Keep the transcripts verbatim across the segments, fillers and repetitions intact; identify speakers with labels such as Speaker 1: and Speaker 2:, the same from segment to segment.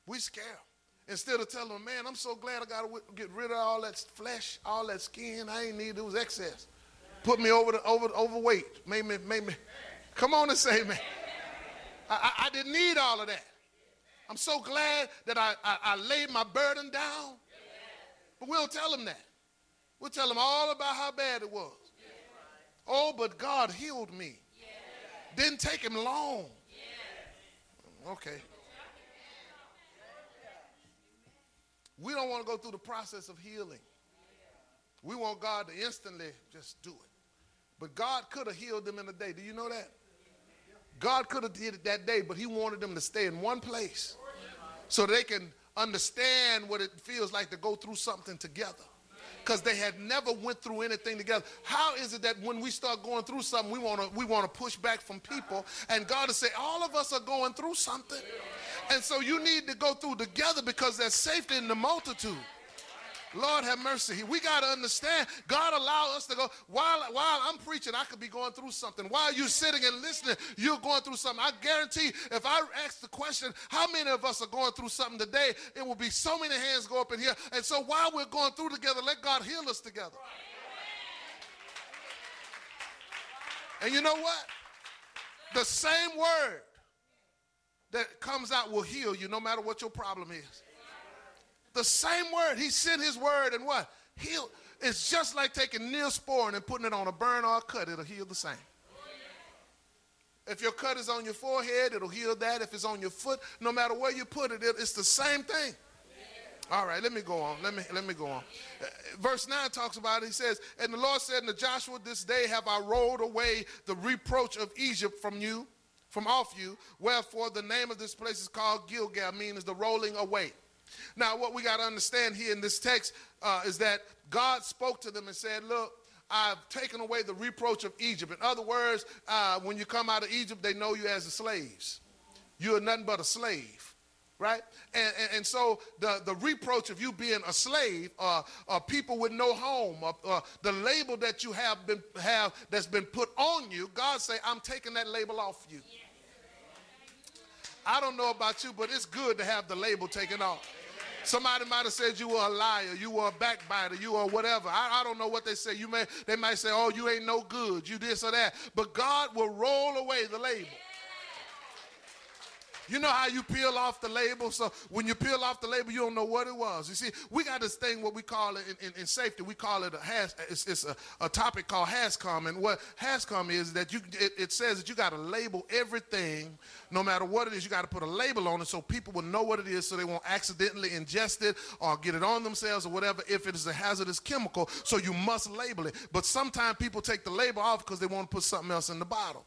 Speaker 1: We scare them. Instead of telling them, man, I'm so glad I got to get rid of all that flesh, all that skin. I ain't need it. It was excess. Put me over the over overweight. Made me, made me. Come on and say, man. I, I, I didn't need all of that. I'm so glad that I, I, I laid my burden down. But we don't tell them that. We'll tell them all about how bad it was. Oh, but God healed me. Didn't take him long. Okay. We don't want to go through the process of healing. We want God to instantly just do it. But God could have healed them in a day. Do you know that? God could have did it that day, but he wanted them to stay in one place so they can understand what it feels like to go through something together. Because they had never went through anything together. How is it that when we start going through something, we want to we want to push back from people, and God will say, all of us are going through something. And so you need to go through together because there's safety in the multitude. Lord have mercy. We got to understand, God allow us to go, while, while I'm preaching, I could be going through something. While you're sitting and listening, you're going through something. I guarantee if I ask the question, how many of us are going through something today, it will be so many hands go up in here. And so while we're going through together, let God heal us together. And you know what? The same word that comes out will heal you no matter what your problem is. The same word. He sent his word and what? Heal. It's just like taking Neosporin and putting it on a burn or a cut. It'll heal the same. If your cut is on your forehead, it'll heal that. If it's on your foot, no matter where you put it, it's the same thing. All right, let me go on. Let me, let me go on. Uh, verse nine talks about it. He says, and the Lord said unto Joshua, this day have I rolled away the reproach of Egypt from you, from off you. Wherefore the name of this place is called Gilgal, means the rolling away. Now, what we got to understand here in this text uh, is that God spoke to them and said, look, I've taken away the reproach of Egypt. In other words, uh, when you come out of Egypt, they know you as the slaves. You are nothing but a slave, right? And, and, and so the, the reproach of you being a slave, uh, uh, people with no home, uh, uh, the label that you have been have that's been put on you, God say, I'm taking that label off you. I don't know about you, but it's good to have the label taken off. Somebody might have said you were a liar, you were a backbiter, you were whatever. I, I don't know what they say. You may, they might say, oh, you ain't no good, you this or that. But God will roll away the label. You know how you peel off the label? So when you peel off the label, you don't know what it was. You see, we got this thing, what we call it in, in, in safety, we call it a has, it's, it's a, a topic called HAZCOM. And what HAZCOM is that you, it, it says that you got to label everything, no matter what it is, you got to put a label on it so people will know what it is so they won't accidentally ingest it or get it on themselves or whatever if it is a hazardous chemical. So you must label it. But sometimes people take the label off because they want to put something else in the bottle.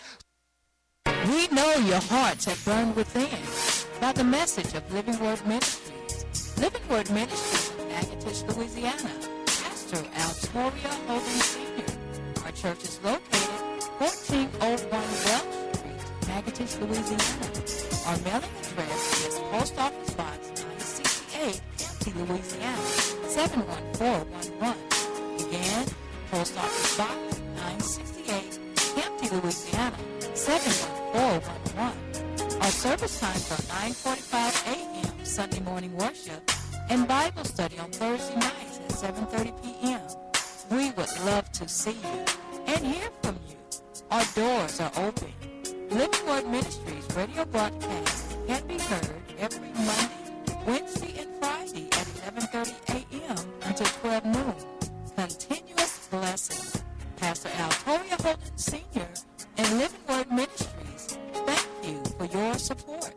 Speaker 2: We know your hearts have burned within by the message of Living Word Ministries. Living Word Ministries in Natchitoches, Louisiana. Pastor Altoria Hogan Senior Our church is located fourteen oh one Welch Street, Natchitoches, Louisiana. Our mailing address is Post Office Box nine sixty-eight, Empty, Louisiana, seven one four one one. Again, Post Office Box nine sixty-eight, Empty, Louisiana, seven one four one one. Our service times are nine forty-five a.m. Sunday morning worship and Bible study on Thursday nights at seven thirty p.m. We would love to see you and hear from you. Our doors are open. Living Word Ministries radio broadcast can be heard every Monday, Wednesday, and Friday at eleven thirty a.m. until twelve noon. Continuous blessings. Pastor Altoria Holden Senior and Living Word Ministries, thank you for your support.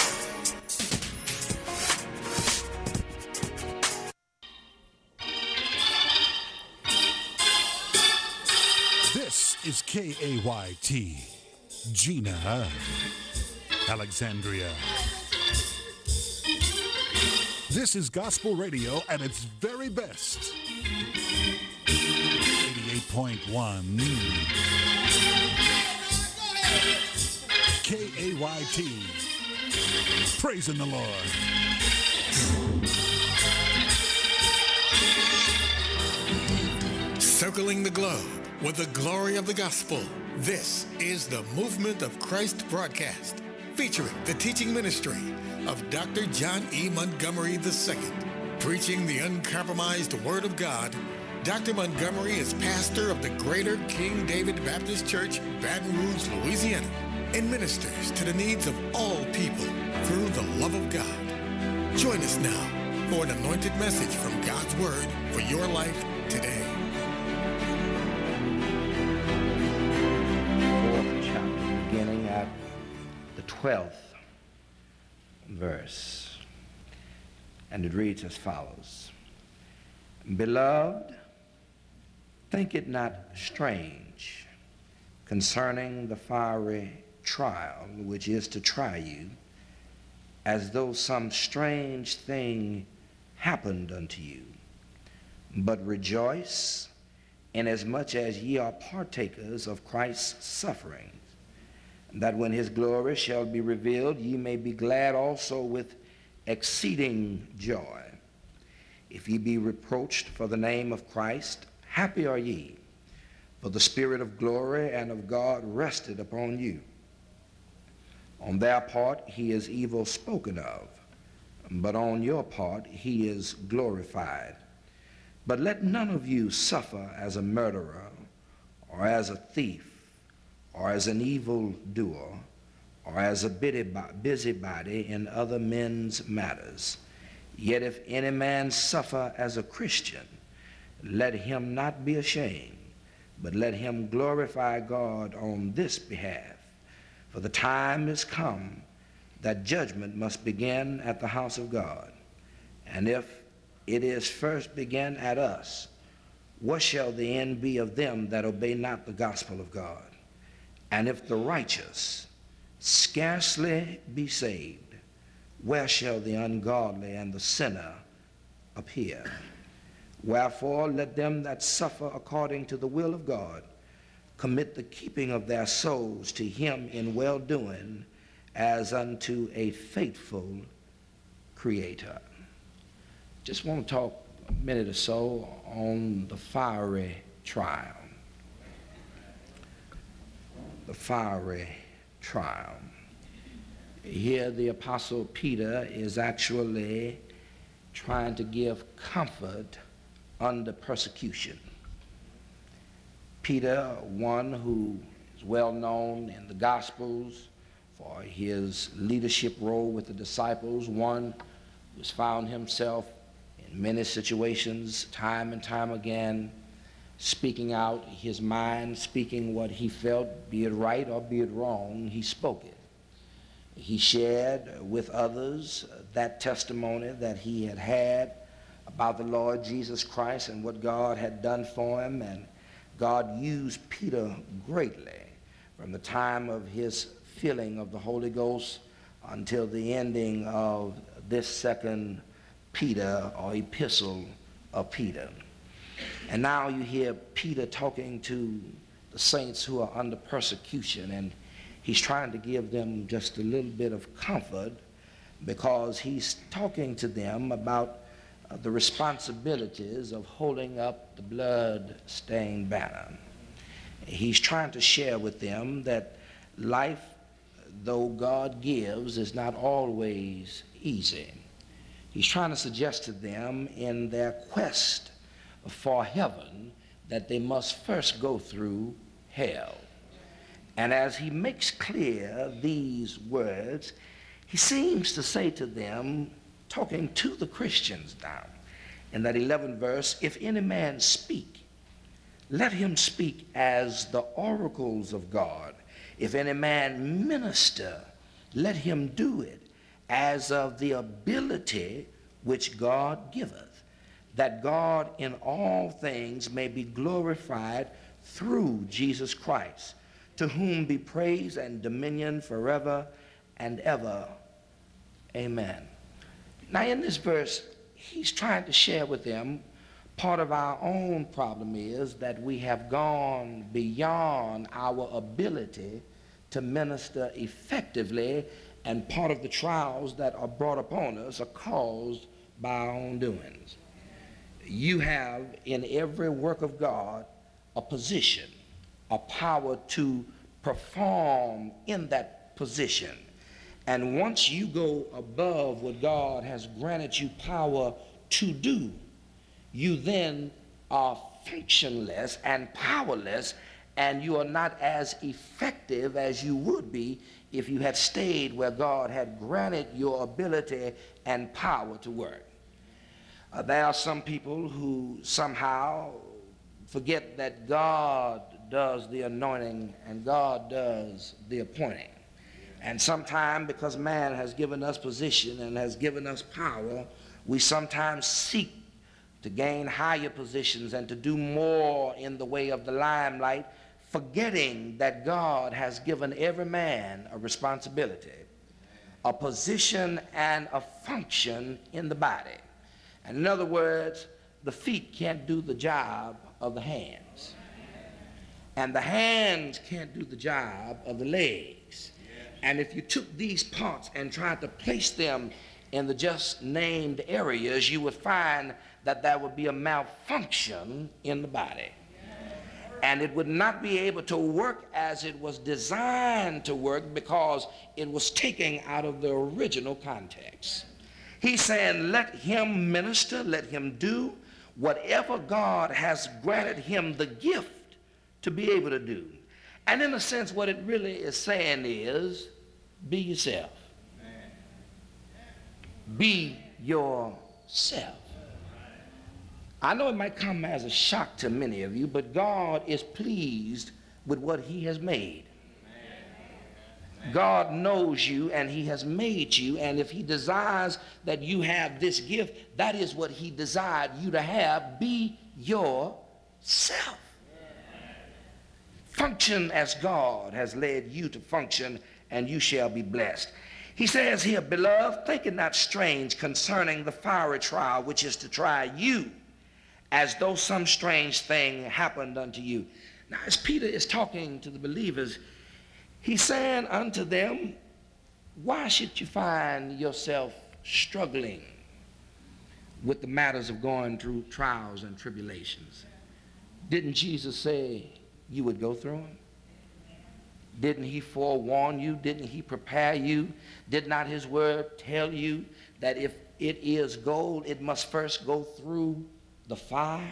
Speaker 3: This is K A Y T, Gina, Alexandria. This is gospel radio at its very best. eighty-eight point one K A Y T, praising the Lord.
Speaker 4: Circling the globe with the glory of the gospel. This is the Movement of Christ broadcast. featuring the teaching ministry of Doctor John E. Montgomery the Second. Preaching the uncompromised Word of God, Doctor Montgomery is pastor of the Greater King David Baptist Church, Baton Rouge, Louisiana, and ministers to the needs of all people through the love of God. Join us now for an anointed message from God's Word for your life today.
Speaker 5: Fourth chapter, beginning at the twelfth verse. And it reads as follows. Beloved, think it not strange concerning the fiery trial which is to try you, as though some strange thing happened unto you. But rejoice, inasmuch as ye are partakers of Christ's sufferings, that when his glory shall be revealed, ye may be glad also with exceeding joy. If ye be reproached for the name of Christ, happy are ye, for the Spirit of glory and of God rested upon you. On their part he is evil spoken of, but on your part he is glorified. But let none of you suffer as a murderer, or as a thief, or as an evildoer, or as a busybody in other men's matters. Yet if any man suffer as a Christian, let him not be ashamed, but let him glorify God on this behalf. For the time is come that judgment must begin at the house of God. And if it is first begin at us, what shall the end be of them that obey not the gospel of God? And if the righteous scarcely be saved, where shall the ungodly and the sinner appear? Wherefore let them that suffer according to the will of God commit the keeping of their souls to him in well-doing, as unto a faithful Creator. Just want to talk a minute or so on the fiery trial. The fiery trial. Here the Apostle Peter is actually trying to give comfort under persecution. Peter, one who is well known in the Gospels for his leadership role with the disciples, one who has found himself in many situations, time and time again, speaking out his mind, speaking what he felt, be it right or be it wrong, he spoke it. He shared with others that testimony that he had had about the Lord Jesus Christ and what God had done for him, and God used Peter greatly from the time of his filling of the Holy Ghost until the ending of this second Peter or epistle of Peter. And now you hear Peter talking to the saints who are under persecution, and he's trying to give them just a little bit of comfort because he's talking to them about uh, the responsibilities of holding up the blood-stained banner. He's trying to share with them that life, though God gives, is not always easy. He's trying to suggest to them in their quest for heaven that they must first go through hell. And as he makes clear these words, he seems to say to them, talking to the Christians now, in that eleventh verse, if any man speak, let him speak as the oracles of God. If any man minister, let him do it as of the ability which God giveth, that God in all things may be glorified through Jesus Christ, to whom be praise and dominion forever and ever. Amen. Now in this verse, he's trying to share with them part of our own problem is that we have gone beyond our ability to minister effectively, and part of the trials that are brought upon us are caused by our own doings. You have in every work of God a position, a power to perform in that position. And once you go above what God has granted you power to do, you then are functionless and powerless, and you are not as effective as you would be if you had stayed where God had granted your ability and power to work. Uh, there are some people who somehow forget that God does the anointing and God does the appointing. And sometimes, because man has given us position and has given us power, we sometimes seek to gain higher positions and to do more in the way of the limelight, forgetting that God has given every man a responsibility, a position, and a function in the body. And in other words, the feet can't do the job of the hands, and the hands can't do the job of the legs. And if you took these parts and tried to place them in the just named areas, you would find that there would be a malfunction in the body. And it would not be able to work as it was designed to work because it was taken out of the original context. He's saying, let him minister, let him do whatever God has granted him the gift to be able to do. And in a sense, what it really is saying is, be yourself. Be yourself. I know it might come as a shock to many of you, but God is pleased with what he has made. God knows you and he has made you, and if he desires that you have this gift, that is what he desired you to have. Be yourself. Function as God has led you to function, and you shall be blessed. He says here, beloved, think it not strange concerning the fiery trial which is to try you, as though some strange thing happened unto you. Now, as Peter is talking to the believers, he's saying unto them, why should you find yourself struggling with the matters of going through trials and tribulations? Didn't Jesus say you would go through them? Didn't he forewarn you? Didn't he prepare you? Did not his word tell you that if it is gold, it must first go through the fire?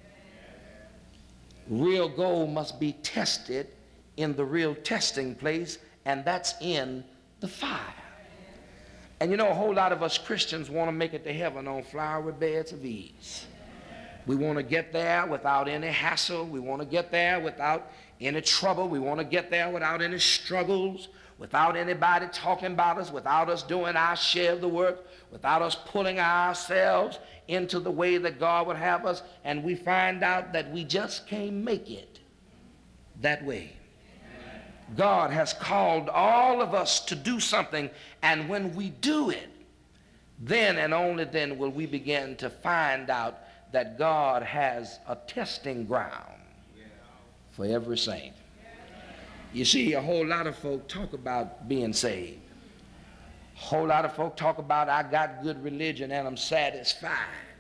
Speaker 5: Real gold must be tested in the real testing place, and that's in the fire. And you know, a whole lot of us Christians want to make it to heaven on flowery beds of ease. We want to get there without any hassle. We want to get there without any trouble. We want to get there without any struggles, without anybody talking about us, without us doing our share of the work, without us pulling ourselves into the way that God would have us. And we find out that we just can't make it that way. God has called all of us to do something, and when we do it, then and only then will we begin to find out that God has a testing ground for every saint. You see, a whole lot of folk talk about being saved. A whole lot of folk talk about, I got good religion and I'm satisfied.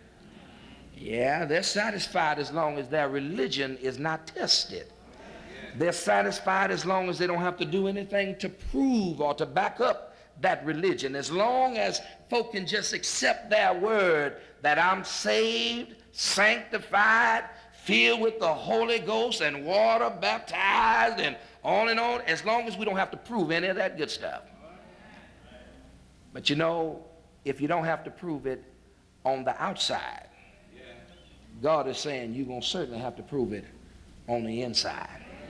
Speaker 5: Yeah, they're satisfied as long as their religion is not tested. They're satisfied as long as they don't have to do anything to prove or to back up that religion. As long as folk can just accept their word that I'm saved, sanctified, filled with the Holy Ghost and water baptized and on and on, as long as we don't have to prove any of that good stuff. But you know, if you don't have to prove it on the outside, God is saying you're going to certainly have to prove it on the inside.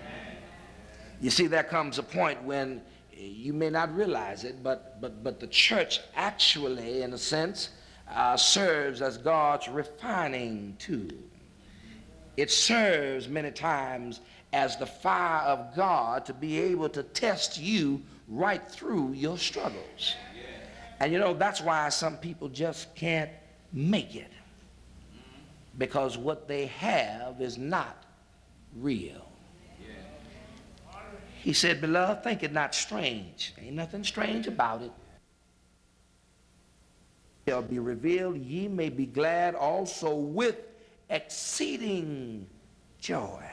Speaker 5: You see, there comes a point when you may not realize it, but, but, but the church actually, in a sense, uh, serves as God's refining tool. It serves many times as the fire of God to be able to test you right through your struggles. And you know, that's why some people just can't make it, because what they have is not real. He said, beloved, think it not strange. Ain't nothing strange about it. Shall be revealed, ye may be glad also with exceeding joy.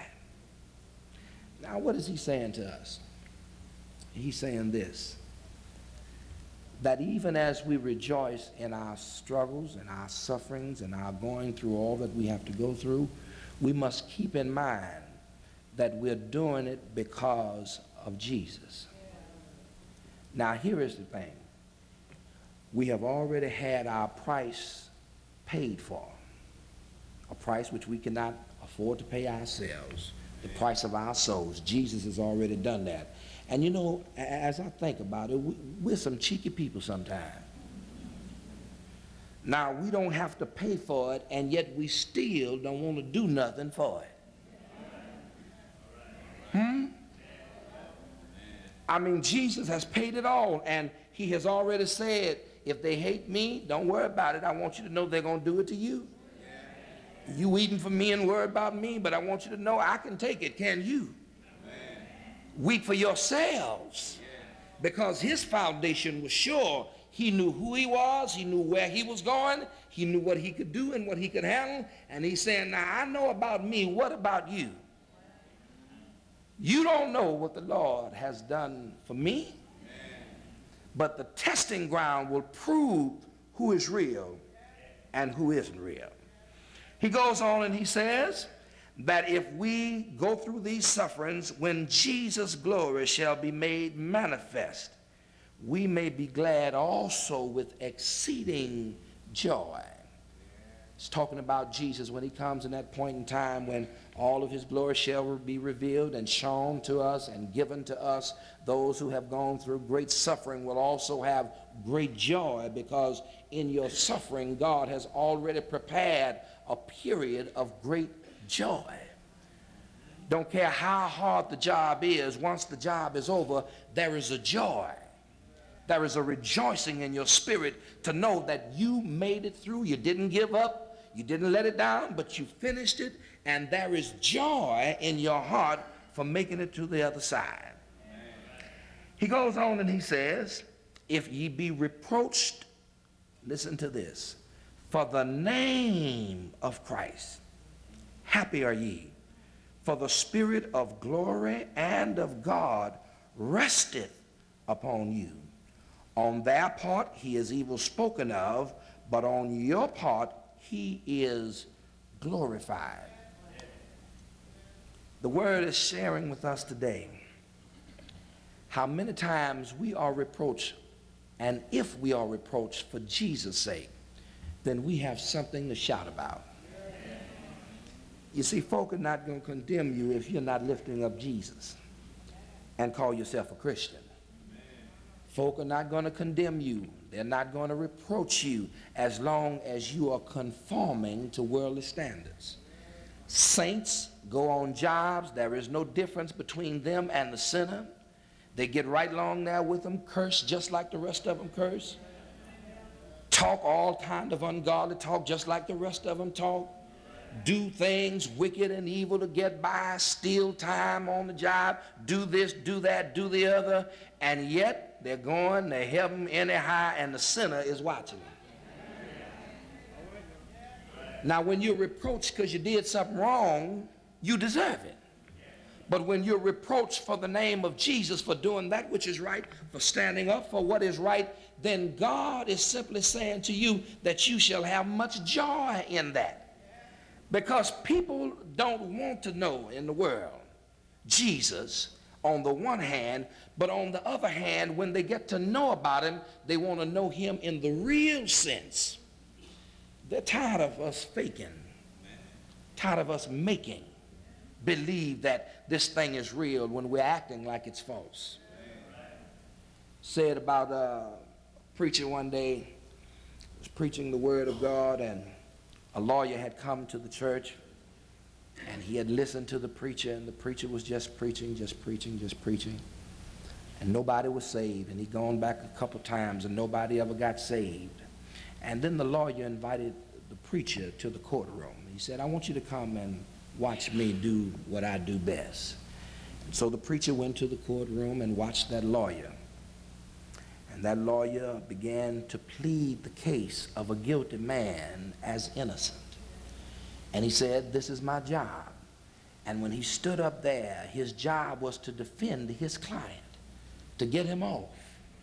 Speaker 5: Now, what is he saying to us? He's saying this. that even as we rejoice in our struggles and our sufferings and our going through all that we have to go through, we must keep in mind that we're doing it because of Jesus. Now, here is the thing. We have already had our price paid for, a price which we cannot afford to pay ourselves, the price of our souls. Jesus has already done that. And you know, as I think about it, we're some cheeky people sometimes. Now, we don't have to pay for it, and yet we still don't want to do nothing for it. Hmm? I mean, Jesus has paid it all, and he has already said, if they hate me, don't worry about it. I want you to know they're going to do it to you. You weeping for me and worry about me, but I want you to know I can take it. Can you? Weep for yourselves, because his foundation was sure. He knew who he was, he knew where he was going, he knew what he could do and what he could handle, and he's saying, now I know about me, what about you? You don't know what the Lord has done for me, but the testing ground will prove who is real and who isn't real. He goes on and he says that if we go through these sufferings, when Jesus' glory shall be made manifest, we may be glad also with exceeding joy. It's talking about Jesus when he comes in that point in time when all of his glory shall be revealed and shown to us and given to us. Those who have gone through great suffering will also have great joy, because in your suffering God has already prepared a period of great joy. Don't care how hard the job is, once the job is over, there is a joy. There is a rejoicing in your spirit to know that you made it through. You didn't give up, you didn't let it down, but you finished it, and there is joy in your heart for making it to the other side. He goes on and he says, if ye be reproached, listen to this, for the name of Christ, happy are ye, for the Spirit of glory and of God resteth upon you. On their part he is evil spoken of, but on your part he is glorified. The word is sharing with us today how many times we are reproached, and if we are reproached for Jesus' sake, then we have something to shout about. You see, folk are not going to condemn you if you're not lifting up Jesus and call yourself a Christian. Folk are not going to condemn you. They're not going to reproach you as long as you are conforming to worldly standards. Saints go on jobs. There is no difference between them and the sinner. They get right along there with them, curse just like the rest of them curse. Talk all kind of ungodly talk just like the rest of them talk. Do things wicked and evil to get by, steal time on the job, do this, do that, do the other, and yet they're going to heaven anyhow, and the sinner is watching them. Now, when you're reproached because you did something wrong, you deserve it. But when you're reproached for the name of Jesus, for doing that which is right, for standing up for what is right, then God is simply saying to you that you shall have much joy in that. Because people don't want to know in the world Jesus on the one hand, but on the other hand, when they get to know about him, they want to know him in the real sense. They're tired of us faking, tired of us making believe that this thing is real when we're acting like it's false. Said about a preacher one day, was preaching the word of God, and a lawyer had come to the church, and he had listened to the preacher, and the preacher was just preaching, just preaching, just preaching, and nobody was saved. And he'd gone back a couple times, and nobody ever got saved. And then the lawyer invited the preacher to the courtroom. He said, I want you to come and watch me do what I do best. And so the preacher went to the courtroom and watched that lawyer. And that lawyer began to plead the case of a guilty man as innocent. And he said, this is my job. And when he stood up there, his job was to defend his client, to get him off.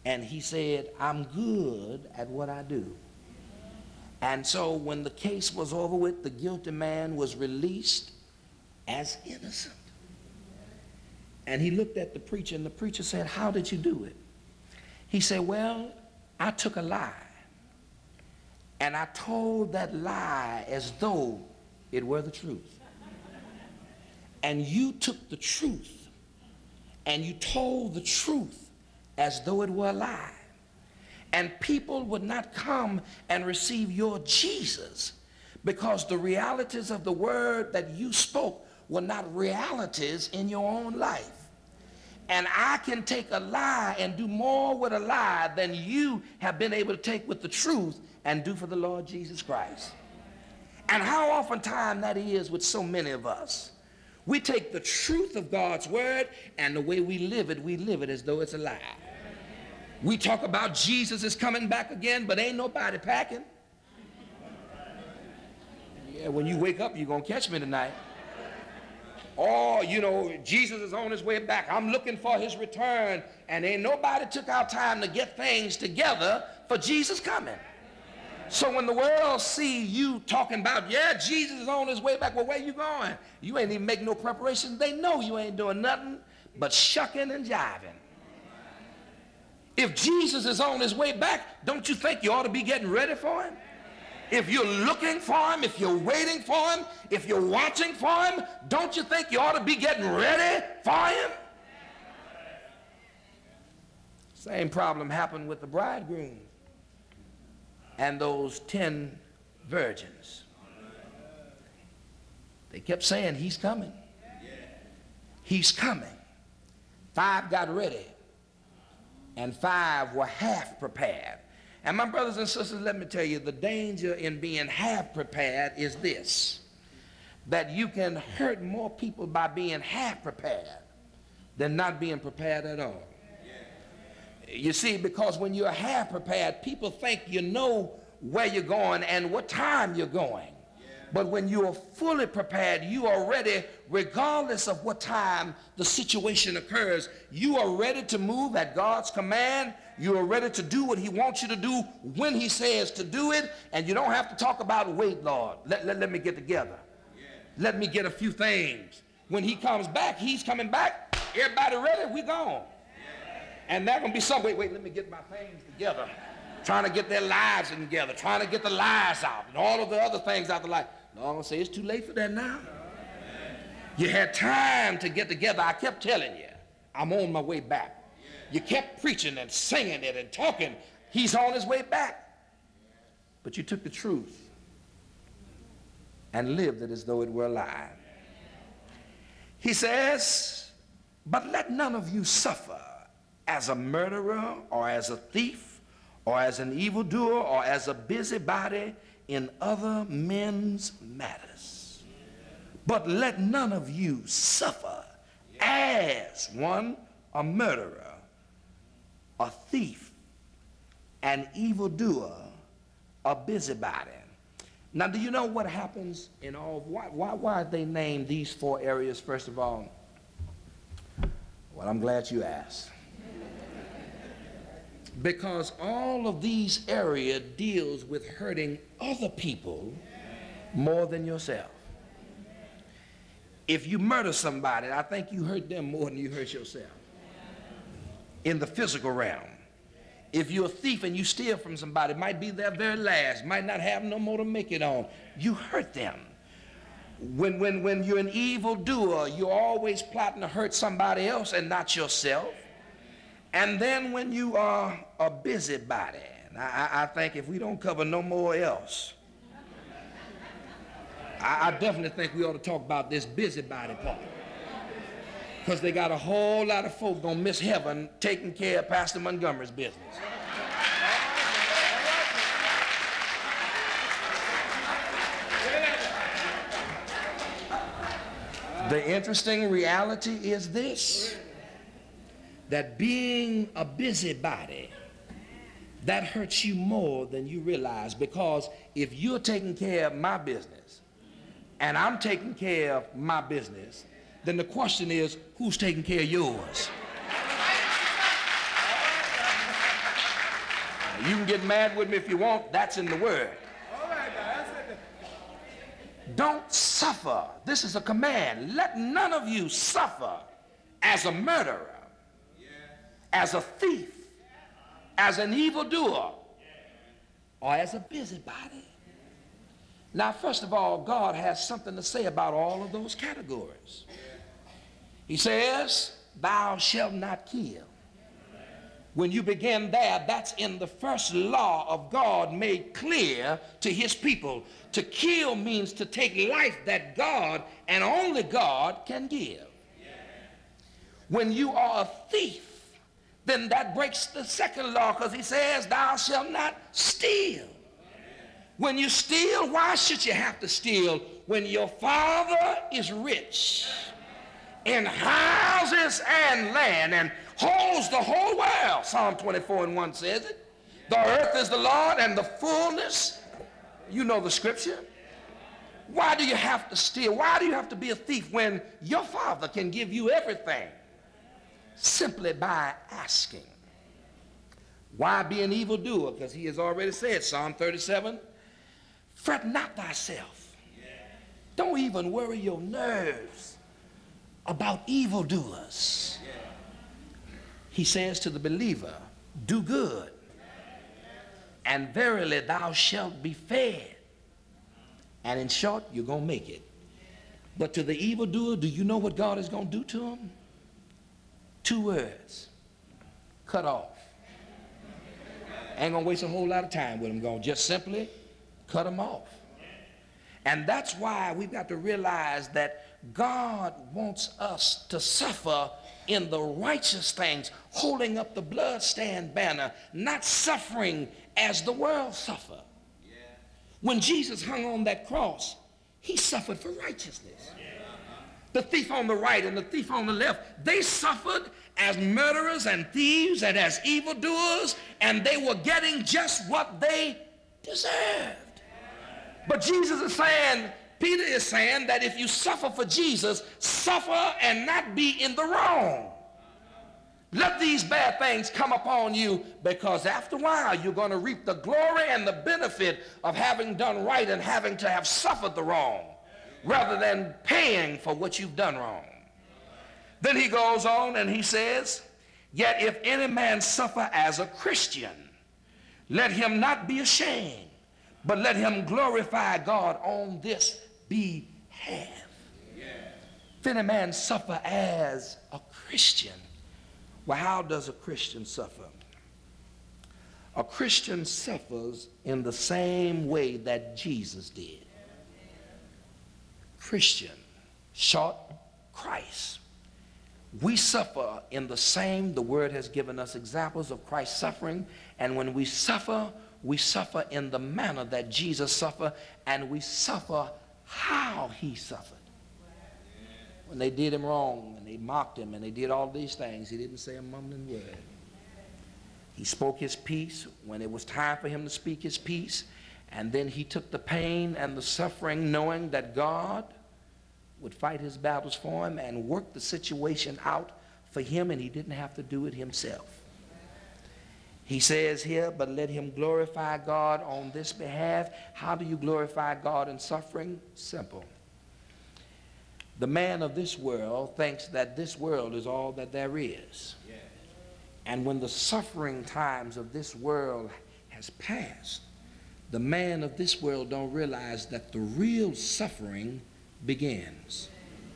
Speaker 5: And he said, I'm good at what I do. And so when the case was over with, the guilty man was released as innocent. And he looked at the preacher, and the preacher said, how did you do it? He said, well, I took a lie, and I told that lie as though it were the truth. And you took the truth, and you told the truth as though it were a lie. And people would not come and receive your Jesus because the realities of the word that you spoke were not realities in your own life. And I can take a lie and do more with a lie than you have been able to take with the truth and do for the Lord Jesus Christ. And how oftentimes that is with so many of us. We take the truth of God's word, and the way we live it, we live it as though it's a lie. We talk about Jesus is coming back again, but ain't nobody packing. Yeah, when you wake up, you're going to catch me tonight. Or, you know, Jesus is on his way back. I'm looking for his return, and ain't nobody took our time to get things together for Jesus coming. So when the world see you talking about, yeah, Jesus is on his way back, well, where you going? You ain't even making no preparation. They know you ain't doing nothing but shucking and jiving. If Jesus is on his way back, don't you think you ought to be getting ready for him? If you're looking for him, if you're waiting for him, if you're watching for him, don't you think you ought to be getting ready for him? Same problem happened with the bridegroom and those ten virgins. They kept saying, he's coming. He's coming. Five got ready, and five were half prepared. And my brothers and sisters, let me tell you, the danger in being half prepared is this, that you can hurt more people by being half prepared than not being prepared at all. You see, because when you're half prepared, people think you know where you're going and what time you're going. But when you are fully prepared, you are ready, regardless of what time the situation occurs. You are ready to move at God's command. You are ready to do what he wants you to do when he says to do it. And you don't have to talk about, wait, Lord, let, let, let me get together. Let me get a few things. When he comes back, he's coming back. Everybody ready? We gone. And there's going to be some, wait, wait, let me get my things together. Trying to get their lives together, trying to get the lies out, and all of the other things out the life. No, I'm going to say it's too late for that now. You had time to get together. I kept telling you, I'm on my way back. You kept preaching and singing it and talking. He's on his way back. But you took the truth and lived it as though it were a lie. He says, but let none of you suffer as a murderer or as a thief or as an evildoer or as a busybody in other men's matters. But let none of you suffer as one, a murderer, a thief, an evildoer, a busybody. Now, do you know what happens in all? Why, why, why they name these four areas, first of all? Well, I'm glad you asked. Because all of these areas deals with hurting other people more than yourself. If you murder somebody, I think you hurt them more than you hurt yourself. In the physical realm. If you're a thief and you steal from somebody, it might be their very last, might not have no more to make it on. You hurt them. When, when, when you're an evildoer, you're always plotting to hurt somebody else and not yourself. And then when you are a busybody, I, I think if we don't cover no more else, I, I definitely think we ought to talk about this busybody part. Because they got a whole lot of folk gonna miss heaven taking care of Pastor Montgomery's business. The interesting reality is this, that being a busybody, that hurts you more than you realize, because if you're taking care of my business and I'm taking care of my business, then the question is, who's taking care of yours? You can get mad with me if you want. That's in the Word. Don't suffer. This is a command. Let none of you suffer as a murderer, as a thief, as an evildoer, or as a busybody. Now, first of all, God has something to say about all of those categories. He says, thou shalt not kill. When you begin there, that's in the first law of God made clear to his people. To kill means to take life that God and only God can give. When you are a thief, then that breaks the second law, because he says, thou shalt not steal. When you steal, why should you have to steal? When your Father is rich in houses and land and holds the whole world. Psalm twenty-four and one says it. The earth is the Lord and the fullness. You know the scripture. Why do you have to steal? Why do you have to be a thief when your Father can give you everything simply by asking? Why be an evildoer? Because he has already said, Psalm thirty-seven, fret not thyself. Don't even worry your nerves about evildoers. He says to the believer, do good, and verily thou shalt be fed. And in short, you're going to make it. But to the evildoer, do you know what God is going to do to him? Two words: cut off. Ain't going to waste a whole lot of time with him. Going to just simply cut him off. And that's why we've got to realize that God wants us to suffer in the righteous things, holding up the bloodstained banner, not suffering as the world suffer. Yeah. When Jesus hung on that cross, he suffered for righteousness. Yeah. The thief on the right and the thief on the left, they suffered as murderers and thieves and as evildoers, and they were getting just what they deserved. But Jesus is saying, Peter is saying that if you suffer for Jesus, suffer and not be in the wrong. Let these bad things come upon you, because after a while you're going to reap the glory and the benefit of having done right and having to have suffered the wrong, rather than paying for what you've done wrong. Then he goes on and he says, yet if any man suffer as a Christian, let him not be ashamed, but let him glorify God on this behalf. Yeah. If any man suffer as a Christian, well, how does a Christian suffer? A Christian suffers in the same way that Jesus did. Christian, short, Christ. We suffer in the same, the Word has given us examples of Christ's suffering, and when we suffer, we suffer in the manner that Jesus suffered, and we suffer how he suffered. When they did him wrong, and they mocked him, and they did all these things, he didn't say a mumbling word. He spoke his peace when it was time for him to speak his peace, and then he took the pain and the suffering, knowing that God would fight his battles for him and work the situation out for him, and he didn't have to do it himself. He says here, but let him glorify God on this behalf. How do you glorify God in suffering? Simple. The man of this world thinks that this world is all that there is. Yeah. And when the suffering times of this world has passed, the man of this world don't realize that the real suffering begins.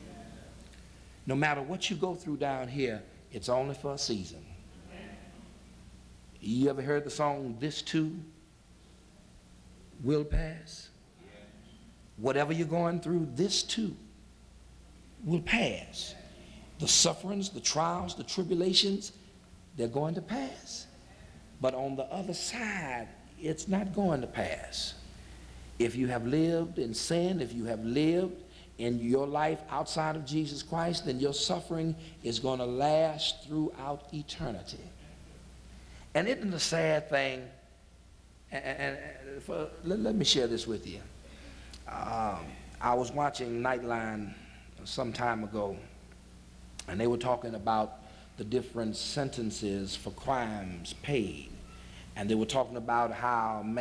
Speaker 5: No matter what you go through down here, it's only for a season. You ever heard the song, This Too Will Pass? Whatever you're going through, this too will pass. The sufferings, the trials, the tribulations, they're going to pass. But on the other side, it's not going to pass. If you have lived in sin, if you have lived in your life outside of Jesus Christ, then your suffering is going to last throughout eternity. And isn't it a sad thing? And, and, and for, let, let me share this with you. Um, I was watching Nightline some time ago, and they were talking about the different sentences for crimes paid. and they were talking about how